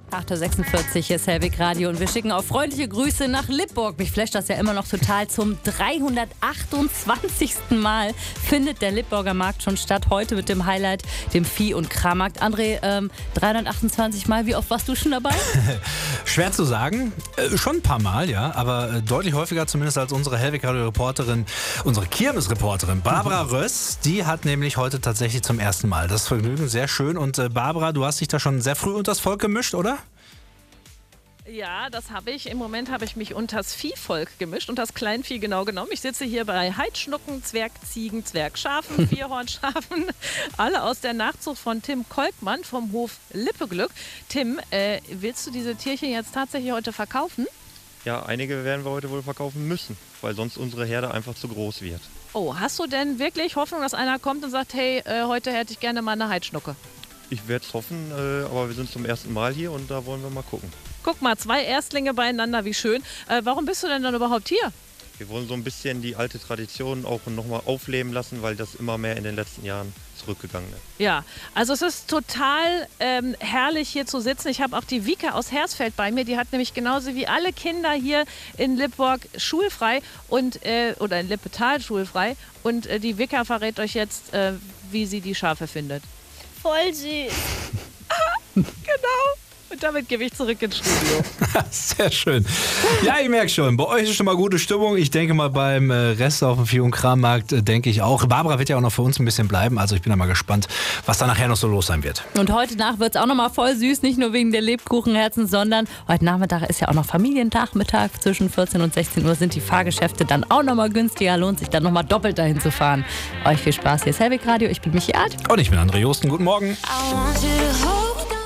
8.46 Uhr, hier ist Hellwig Radio und wir schicken auch freundliche Grüße nach Lippburg. Mich flasht das ja immer noch total. Zum 328. Mal findet der Lippburger Markt schon statt. Heute mit dem Highlight, dem Vieh- und Krammarkt. André, 328 Mal, wie oft warst du schon dabei? Schwer zu sagen. Schon ein paar Mal, ja. Aber deutlich häufiger zumindest als unsere Hellwig Radio-Reporterin, unsere Kirmes-Reporterin Barbara Röss. Die hat nämlich heute tatsächlich zum ersten Mal das Vergnügen. Sehr schön. Und Barbara, du hast dich da schon sehr früh unters Volk gemischt, oder? Ja, das habe ich. Im Moment habe ich mich unters Viehvolk gemischt und das Kleinvieh genau genommen. Ich sitze hier bei Heidschnucken, Zwergziegen, Zwergschafen, Vierhornschafen, alle aus der Nachzucht von Tim Kolkmann vom Hof Lippeglück. Tim, willst du diese Tierchen jetzt tatsächlich heute verkaufen? Ja, einige werden wir heute wohl verkaufen müssen, weil sonst unsere Herde einfach zu groß wird. Oh, hast du denn wirklich Hoffnung, dass einer kommt und sagt, hey, heute hätte ich gerne mal eine Heidschnucke? Ich werde es hoffen, aber wir sind zum ersten Mal hier und da wollen wir mal gucken. Guck mal, 2 Erstlinge beieinander, wie schön. Warum bist du denn dann überhaupt hier? Wir wollen so ein bisschen die alte Tradition auch nochmal aufleben lassen, weil das immer mehr in den letzten Jahren zurückgegangen ist. Ja, also es ist total herrlich hier zu sitzen. Ich habe auch die Vika aus Hersfeld bei mir. Die hat nämlich genauso wie alle Kinder hier in Lippburg schulfrei und oder in Lippetal schulfrei. Und die Vika verrät euch jetzt, wie sie die Schafe findet. Voll süß. Genau. Und damit gebe ich zurück ins Studio. Sehr schön. Ja, ich merke schon, bei euch ist schon mal gute Stimmung. Ich denke mal beim Rest auf dem Vieh- und Krammarkt denke ich auch. Barbara wird ja auch noch für uns ein bisschen bleiben, also ich bin da mal gespannt, was da nachher noch so los sein wird. Und heute Nacht wird es auch noch mal voll süß, nicht nur wegen der Lebkuchenherzen, sondern heute Nachmittag ist ja auch noch Familientagmittag. Zwischen 14 und 16 Uhr sind die Fahrgeschäfte dann auch noch mal günstiger. Lohnt sich dann noch mal doppelt dahin zu fahren. Euch viel Spaß. Hier ist Hellwig Radio, ich bin Michi Art. Und ich bin André Josten. Guten Morgen. I want you to hold